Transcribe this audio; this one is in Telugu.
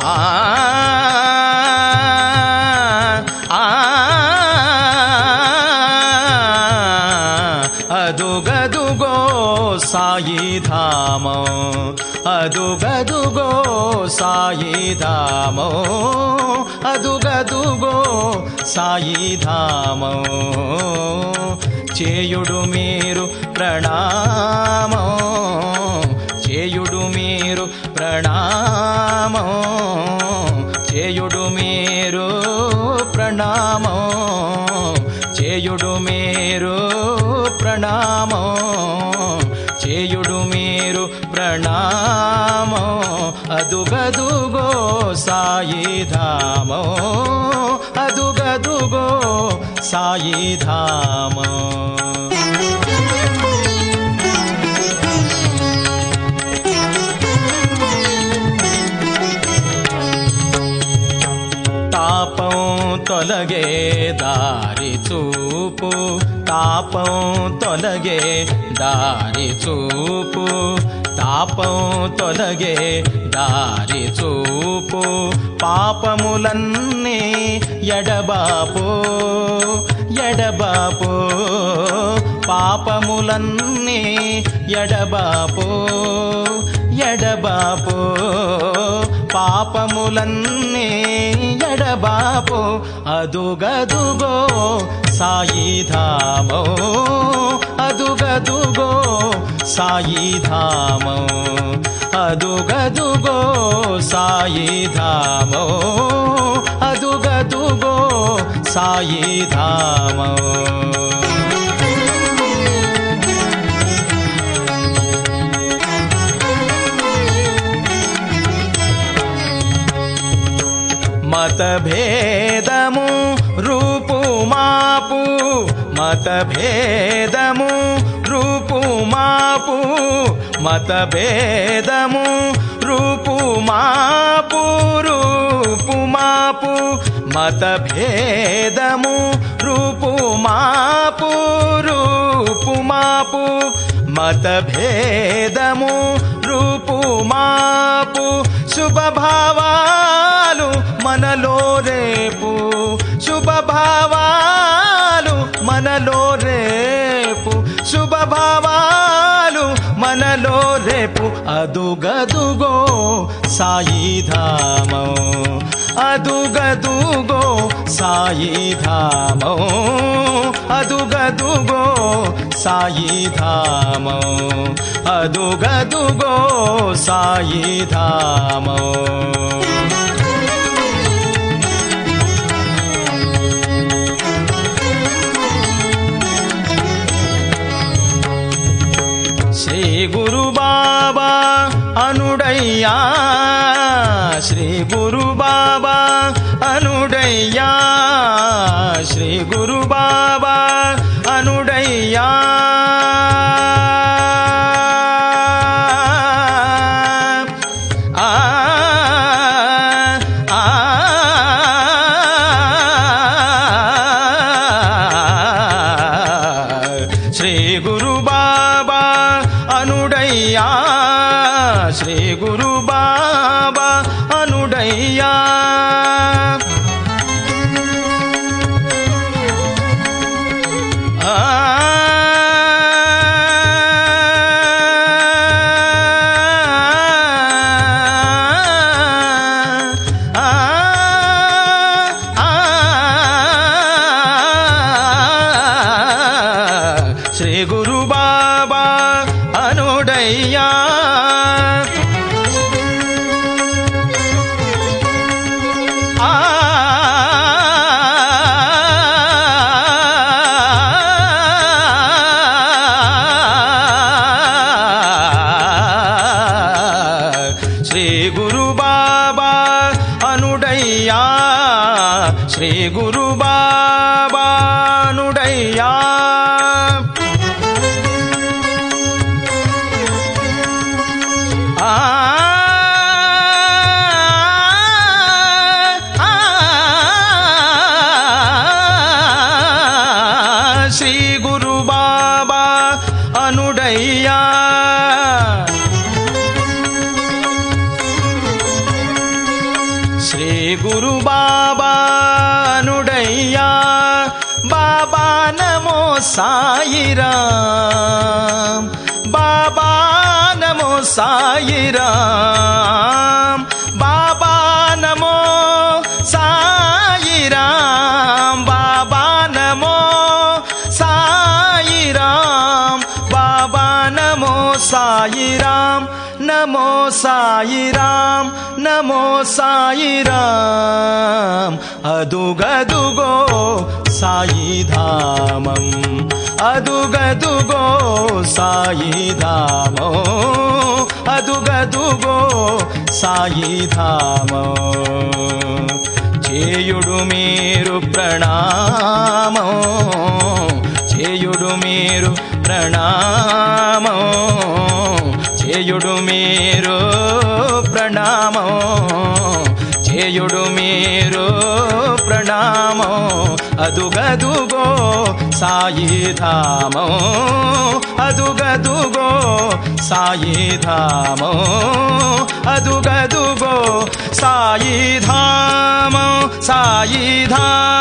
అదుగదుగో సాయి ధామో అదుగదుగో సాయి ధామో అదుగదుగో సాయి ధామో చేయుడు మీరు ప్రణామో చేయుడు మీరు ప్రణామో చేయుడు మీరు ప్రణామో చేయుడు మీరు ప్రణామో చేయుడు మీరు ప్రణామో అదుగదుగో సాయి ధామో అదుగదుగో సాయి ధామో తాపం తొలగే దారి చూపు తాపం తొలగే దారి చూపు తాపం తొలగే దారి చూపు పాపములన్నీ ఎడబాపు ఎడబాపు పాపములన్నీ ఎడబాపు ఎడబాపు పాపములన్నీ ఎడబాపు అదుగదుగో సాయి ధామో అదుగదుగో సాయి ధామో అదుగదుగో సాయి ధామో అదుగదుగో సాయి ధామో మతభేదము రూపు మాపు మతభేదము రూపు మాపు మతభేదము రూపు మాపు రూపు మాపు మతభేదము రూపు మాపు రూపు మాపు మతభేదము రూపు మాపు శుభభావాలు మనలో రేపు శుభభావాలు మనలో రేపు శుభభావాలు మనలో రేపు అదుగదుగో సాయి ధామో అదుగదుగో సాయి ధామో అదుగదుగో సాయి ధామో అదుగదుగో సాయి ధామో శ్రీ గురు బాబా అనుడయ్యా శ్రీ గురు బాబా అనుడయ్యా శ్రీ గురు బాబా అనుడయ్యా శ్రీ గురు బాబా అనుడయ్యా శ్రీ గురు బాబా అనుడయ్యా శ్రీ గురు బాబా అనుడయ్యా శ్రీ గురు బాబా అనుడయ్యా శ్రీ గురు బాబా అనుడయ్యా ఆ సాయిరాం బాబా నమో సాయిరాం బాబా నమో సాయిరాం బాబా నమో సాయిరాం బాబా నమో సాయిరాం నమో సాయిరాం నమో సాయిరాం అదుగదుగో సాయిధామం అదుగదుగో సాయిధామో అదుగదుగో సాయిధామో చేయుడు మీరు ప్రణామో చేయుడు మీరు ప్రణామో చేయుడు మీరు ప్రణామో చేయుడు మీరు ప్రణామో అదుగదుగో సాయిధామో అదుగదుగో సాయిధామో అదుగదుగో సాయిధామో సాయిధామో